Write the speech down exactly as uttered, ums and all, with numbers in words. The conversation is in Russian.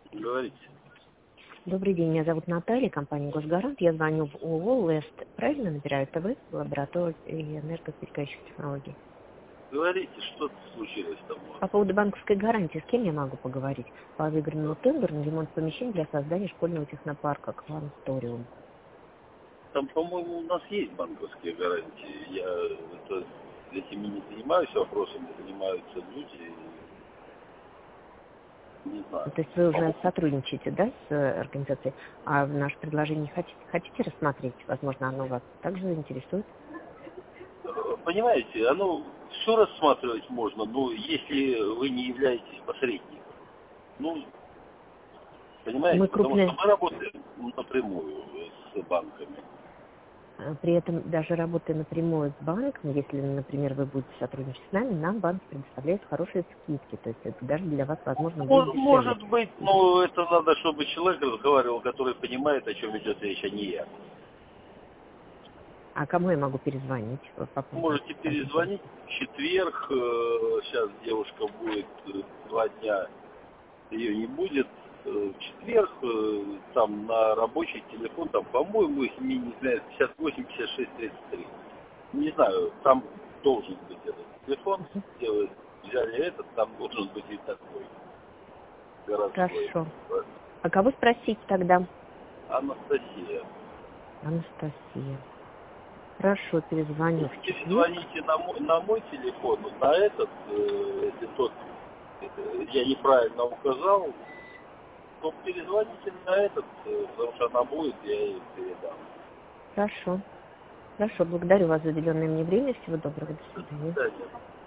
Говорите. Добрый день, меня зовут Наталья, компания «Госгарант». Я звоню в ООО «Лест». Правильно набираю? Это вы, лаборатория энергосберегающих технологий? Говорите, что случилось там у вас? По поводу банковской гарантии, с кем я могу поговорить? По выигранному тендеру на ремонт помещений для создания школьного технопарка «Кванториум». Там, по-моему, у нас есть банковские гарантии. Я это, этим не занимаюсь вопросом, занимаются люди. Не знаю. То есть вы уже По-моему, сотрудничаете, да, с э, организацией? А в наше предложение хотите, хотите рассмотреть? Возможно, оно вас также заинтересует? э, понимаете, оно все рассматривать можно, но если вы не являетесь посредником. Ну, Мы понимаете, потому что крупные. мы работаем напрямую с банками. Э, При этом даже работая напрямую с банком, если, например, вы будете сотрудничать с нами, нам банки предоставляют хорошие скидки. То есть это даже для вас, возможно, будет Мо- дешевле. Может быть, но это надо, чтобы человек разговаривал, который понимает, о чем идет речь, а не я. А кому я могу перезвонить по по поводу Можете этих позиций? перезвонить в четверг. э, Сейчас девушка будет э, два дня, ее не будет. Э, В четверг э, там на рабочий телефон, там, по-моему, если мне не знаю, пятьдесят восемь пятьдесят шесть тридцать три. Не знаю, там должен быть этот телефон. Где вы взяли этот, там должен быть и такой городской. Хорошо. А кого спросить тогда? Анастасия. Анастасия. Хорошо, перезвоню в четверг. Перезвоните на мой, на мой телефон, вот на этот, э, если тот э, я неправильно указал, то перезвоните на этот, э, потому что она будет, я ей передам. Хорошо. Хорошо, благодарю вас за уделенное мне время. Всего доброго. До До свидания. свидания.